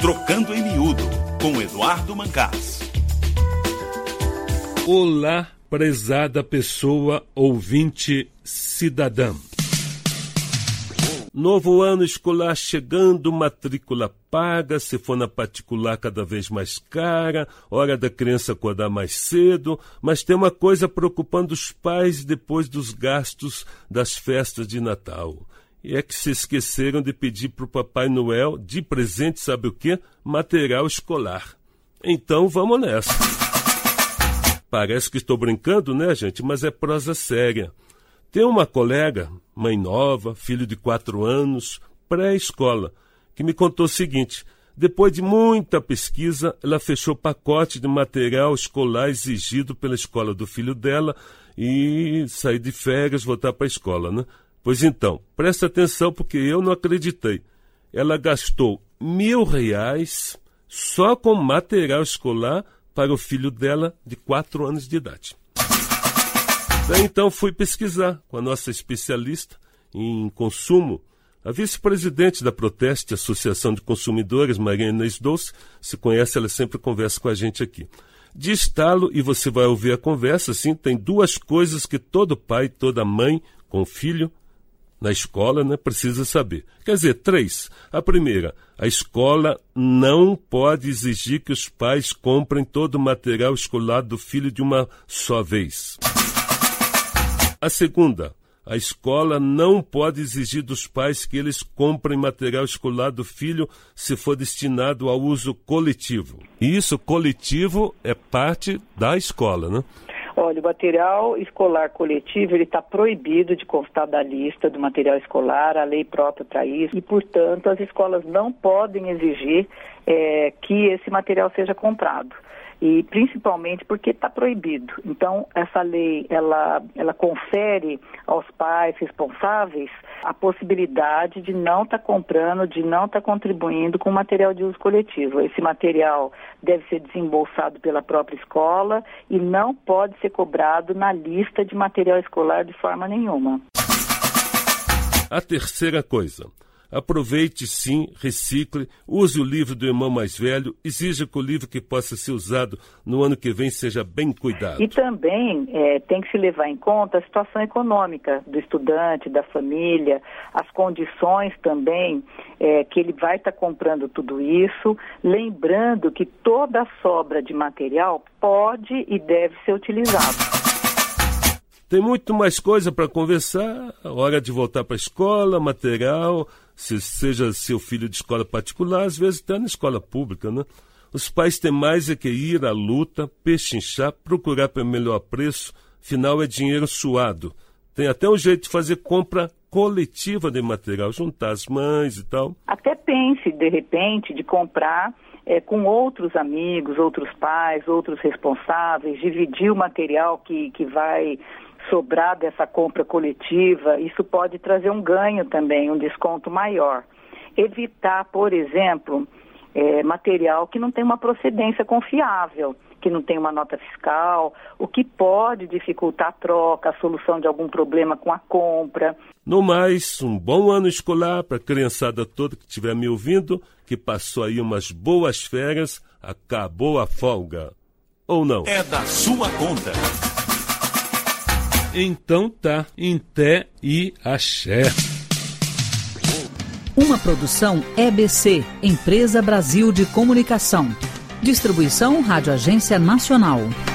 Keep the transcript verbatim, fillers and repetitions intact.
Trocando em Miúdo, com Eduardo Mancás. Olá, prezada pessoa ouvinte cidadã. Novo ano escolar chegando, matrícula paga, se for na particular cada vez mais cara, hora da criança acordar mais cedo, mas tem uma coisa preocupando os pais depois dos gastos das festas de Natal. E é que se esqueceram de pedir para o Papai Noel, de presente, sabe o quê? Material escolar. Então vamos nessa. Parece que estou brincando, né, gente? Mas é prosa séria. Tem uma colega, mãe nova, filho de quatro anos, pré-escola, que me contou o seguinte: depois de muita pesquisa, ela fechou pacote de material escolar exigido pela escola do filho dela e sair de férias, voltar para a escola, né? Pois então, presta atenção porque eu não acreditei. Ela gastou mil reais só com material escolar para o filho dela de quatro anos de idade. Daí então fui pesquisar com a nossa especialista em consumo, a vice-presidente da Proteste, Associação de Consumidores, Maria Inês Dolce. Se conhece, ela sempre conversa com a gente aqui. De estalo, e você vai ouvir a conversa, sim, tem duas coisas que todo pai, toda mãe com filho na escola, né, precisa saber. Quer dizer, três. A primeira, a escola não pode exigir que os pais comprem todo o material escolar do filho de uma só vez. A segunda, a escola não pode exigir dos pais que eles comprem material escolar do filho se for destinado ao uso coletivo. E isso, coletivo, é parte da escola, né? Olha, o material escolar coletivo, ele está proibido de constar da lista do material escolar, a lei própria para isso, e, portanto, as escolas não podem exigir é, que esse material seja comprado. E principalmente porque está proibido. Então, essa lei, ela, ela confere aos pais responsáveis a possibilidade de não estar tá comprando, de não estar tá contribuindo com material de uso coletivo. Esse material deve ser desembolsado pela própria escola e não pode ser cobrado na lista de material escolar de forma nenhuma. A terceira coisa: aproveite sim, recicle, use o livro do irmão mais velho, exija que o livro que possa ser usado no ano que vem seja bem cuidado. E também é, tem que se levar em conta a situação econômica do estudante, da família, as condições também é, que ele vai estar tá comprando tudo isso, lembrando que toda a sobra de material pode e deve ser utilizada. Tem muito mais coisa para conversar, hora de voltar para a escola, material, se seja seu filho de escola particular, às vezes está na escola pública, né? Os pais têm mais é que ir à luta, pechinchar, procurar pelo melhor preço, afinal é dinheiro suado. Tem até um jeito de fazer compra coletiva de material, juntar as mães e tal. Até pense, de repente, de comprar é, com outros amigos, outros pais, outros responsáveis, dividir o material que, que vai sobrar dessa compra coletiva. Isso pode trazer um ganho também, um desconto maior. Evitar, por exemplo, é, material que não tem uma procedência confiável, que não tem uma nota fiscal, o que pode dificultar a troca, a solução de algum problema com a compra. No mais, um bom ano escolar para a criançada toda que estiver me ouvindo, que passou aí umas boas férias, acabou a folga. Ou não? É da sua conta. Então tá, em té e axé. Uma produção E B C, Empresa Brasil de Comunicação. Distribuição Rádio Agência Nacional.